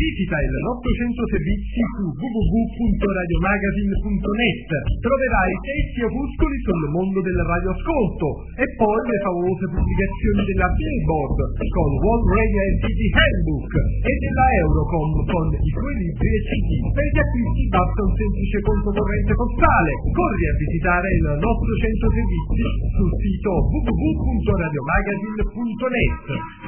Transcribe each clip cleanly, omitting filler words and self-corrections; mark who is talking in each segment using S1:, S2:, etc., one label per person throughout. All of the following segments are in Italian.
S1: Visita il nostro centro servizi su www.radiomagazine.net. Troverai testi e opuscoli sul mondo del radioascolto e poi le favolose pubblicazioni della Billboard con World Radio and TV Handbook e della Eurocom con i suoi libri e CD. Per gli acquisti basta un semplice conto corrente postale. Corri a visitare il nostro centro servizi sul sito www.radiomagazine.net.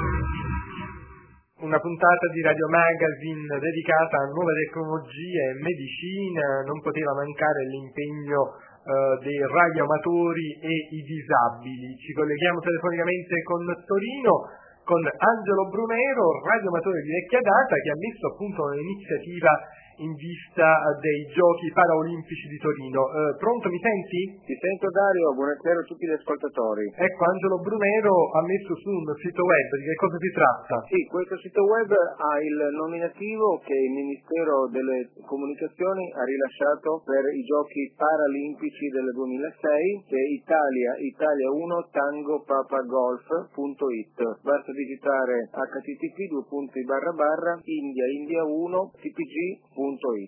S2: Una puntata di Radio Magazine dedicata a nuove tecnologie e medicina. Non poteva mancare l'impegno dei radioamatori e i disabili. Ci colleghiamo telefonicamente con Torino, con Angelo Brunero, radioamatore di vecchia data, che ha messo appunto un'iniziativa in vista dei Giochi Paraolimpici di Torino. Pronto, mi senti?
S3: Ti sento, Dario, buonasera a tutti gli ascoltatori.
S2: Ecco, Angelo Brunero ha messo su un sito web. Di che cosa si tratta?
S3: Sì, questo sito web ha il nominativo che il Ministero delle Comunicazioni ha rilasciato per i Giochi Paralimpici del 2006, che è Italia 1 Tango Papa Golf.it. Basta digitare http://India 1 TPG.it.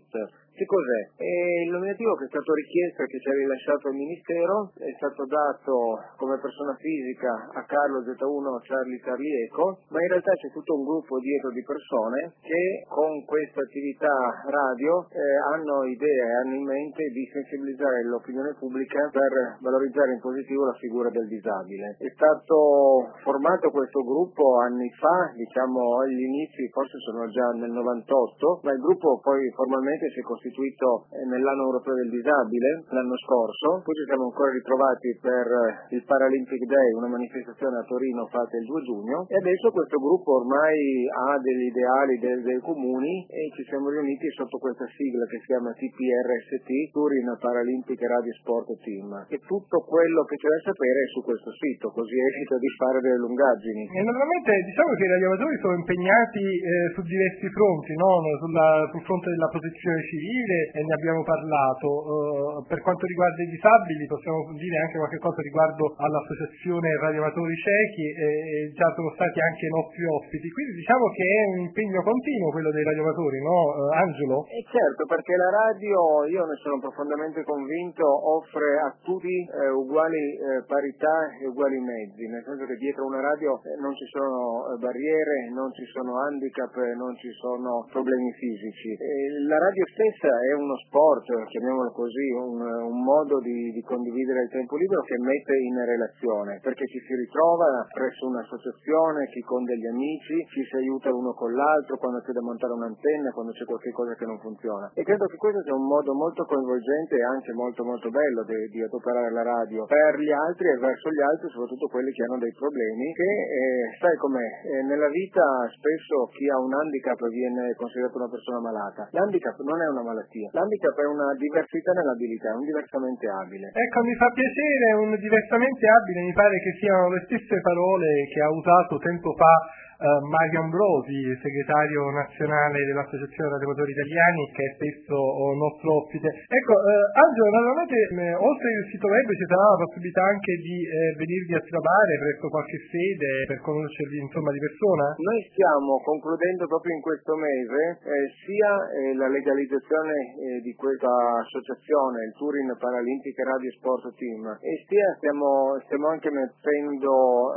S3: Che cos'è? È il nominativo che è stato richiesto e che ci ha rilasciato il Ministero, è stato dato come persona fisica a Carlo Z1 Charlie Eco, ma in realtà c'è tutto un gruppo dietro di persone che con questa attività radio hanno idea e hanno in mente di sensibilizzare l'opinione pubblica per valorizzare in positivo la figura del disabile. È stato formato questo gruppo anni fa, diciamo agli inizi, forse sono già nel 98, ma il gruppo poi formalmente si è costituito nell'anno europeo del disabile l'anno scorso, poi ci siamo ancora ritrovati per il Paralympic Day, una manifestazione a Torino fatta il 2 giugno, e adesso questo gruppo ormai ha degli ideali dei comuni e ci siamo riuniti sotto questa sigla che si chiama TPRST, Turin Paralympic Radio Sport Team, e tutto quello che c'è da sapere è su questo sito, così evito di fare delle lungaggini.
S2: E naturalmente diciamo che i radioamatori sono impegnati su diversi fronti, no? Sul fronte della protezione civile, e ne abbiamo parlato. Per quanto riguarda i disabili possiamo dire anche qualche cosa riguardo all'associazione radioamatori ciechi, e già sono stati anche i nostri ospiti, quindi diciamo che è un impegno continuo quello dei radioamatori, no Angelo?
S3: Certo, perché la radio, io ne sono profondamente convinto, offre a tutti uguali parità e uguali mezzi, nel senso che dietro una radio non ci sono barriere, non ci sono handicap, non ci sono problemi fisici. La radio stessa è uno sport, chiamiamolo così, un modo di condividere il tempo libero che mette in relazione, perché ci si ritrova presso un'associazione, chi con degli amici, ci si aiuta l'uno con l'altro quando c'è da montare un'antenna, quando c'è qualche cosa che non funziona. E credo che questo sia un modo molto coinvolgente e anche molto molto bello di adoperare la radio per gli altri e verso gli altri, soprattutto quelli che hanno dei problemi, che sai com'è, nella vita spesso chi ha un handicap viene considerato una persona malata. L'handicap non è una malattia, l'handicap è una diversità nell'abilità, un diversamente abile.
S2: Ecco, mi fa piacere, un diversamente abile, mi pare che siano le stesse parole che ha usato tempo fa Mario Ambrosi, segretario nazionale dell'Associazione Radioamatori Italiani, che è spesso nostro ospite. Ecco, Angelo, naturalmente oltre al sito web ci sarà la possibilità anche di venirvi a trovare presso qualche sede per conoscervi insomma di persona?
S3: Noi stiamo concludendo proprio in questo mese sia la legalizzazione di questa associazione, il Turin Paralympic Radio Sport Team, e stiamo anche mettendo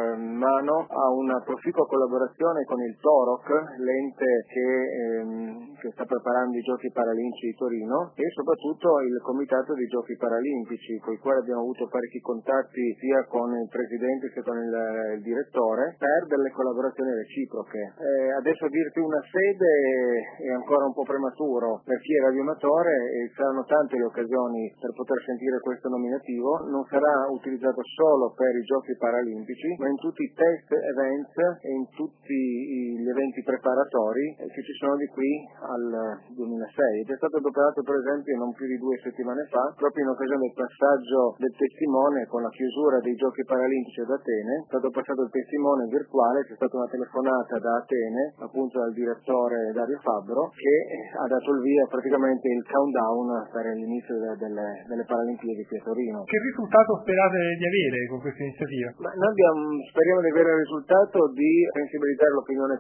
S3: mano a una proficua collaborazione con il Toroc, l'ente che sta preparando i Giochi Paralimpici di Torino, e soprattutto il Comitato dei Giochi Paralimpici, con i quali abbiamo avuto parecchi contatti sia con il presidente sia con il direttore per delle collaborazioni reciproche. Adesso dirti una sede è ancora un po' prematuro per chi è radioamatore, e saranno tante le occasioni per poter sentire questo nominativo. Non sarà utilizzato solo per i Giochi Paralimpici, ma in tutti i test events e in tutti gli eventi preparatori che ci sono di qui al 2006. È già stato adoperato per esempio non più di 2 settimane fa, proprio in occasione del passaggio del testimone con la chiusura dei Giochi Paralimpici ad Atene. È stato passato il testimone virtuale, c'è stata una telefonata da Atene, appunto dal direttore Dario Fabbro, che ha dato il via praticamente il countdown per l'inizio delle Paralimpiadi qui a Torino.
S2: Che risultato sperate di avere con questa iniziativa?
S3: Ma noi speriamo di avere il risultato di sensibilizzare l'opinione pubblica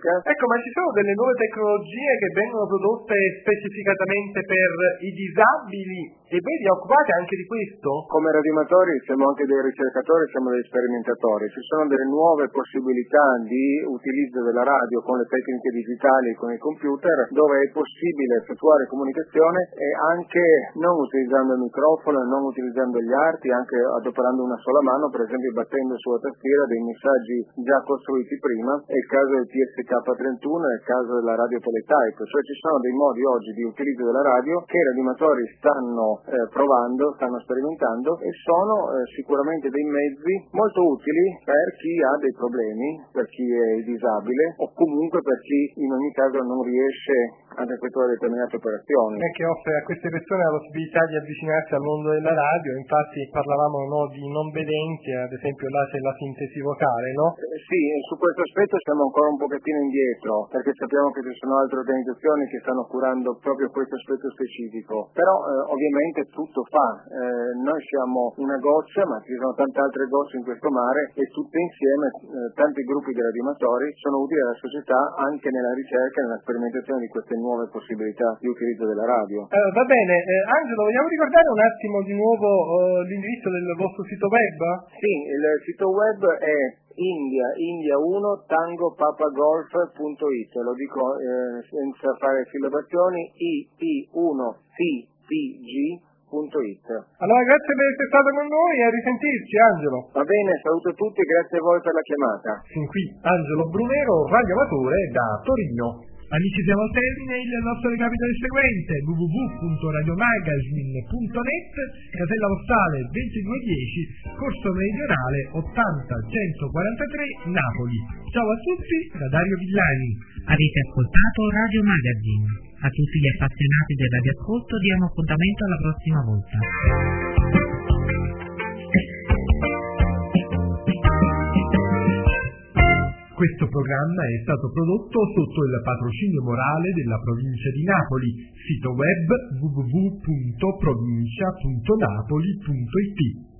S3: tedesca.
S2: Ecco, ma ci sono delle nuove tecnologie che vengono prodotte specificatamente per i disabili e voi vi occupate anche di questo?
S3: Come radioamatori siamo anche dei ricercatori, siamo degli sperimentatori. Ci sono delle nuove possibilità di utilizzo della radio con le tecniche digitali e con i computer, dove è possibile effettuare comunicazione e anche non utilizzando il microfono, non utilizzando gli arti, anche adoperando una sola mano, per esempio battendo sulla tastiera dei messaggi già costruiti prima. È il caso del PSK31, è il caso della radio teletype, cioè ci sono dei modi oggi di utilizzo della radio che i radioamatori stanno provando, stanno sperimentando e sono sicuramente dei mezzi molto utili per chi ha dei problemi, per chi è disabile o comunque per chi in ogni caso non riesce ad effettuare determinate operazioni.
S2: E che offre a queste persone la possibilità di avvicinarsi al mondo della radio. Infatti parlavamo di non vedenti, ad esempio là c'è la sintesi vocale, no?
S3: Sì, su questo aspetto siamo ancora un pochettino indietro, perché sappiamo che ci sono altre organizzazioni che stanno curando proprio questo aspetto specifico, però ovviamente tutto fa. Noi siamo una goccia, ma ci sono tante altre gocce in questo mare e tutte insieme, tanti gruppi di radioamatori sono utili alla società anche nella ricerca e nella sperimentazione di queste nuove possibilità di utilizzo della radio.
S2: Va bene, Angelo, vogliamo ricordare un attimo di nuovo l'indirizzo del vostro sito web?
S3: Sì, il sito web è India1 tangopapagolf.it, lo dico senza fare sillabazioni, I1CPG.it.
S2: Allora grazie per essere stato con noi e a risentirci, Angelo.
S3: Va bene, saluto tutti, grazie a voi per la chiamata.
S2: Fin qui Angelo Brunero, radioamatore da Torino.
S1: Amici, siamo al termine, il nostro recapito è il seguente: www.radiomagazine.net, casella postale 2210, corso meridionale 80 143 Napoli. Ciao a tutti da Dario Villani.
S4: Avete ascoltato Radio Magazine. A tutti gli appassionati del radioascolto diamo appuntamento alla prossima volta.
S1: Questo programma è stato prodotto sotto il patrocinio morale della provincia di Napoli. Sito web www.provincia.napoli.it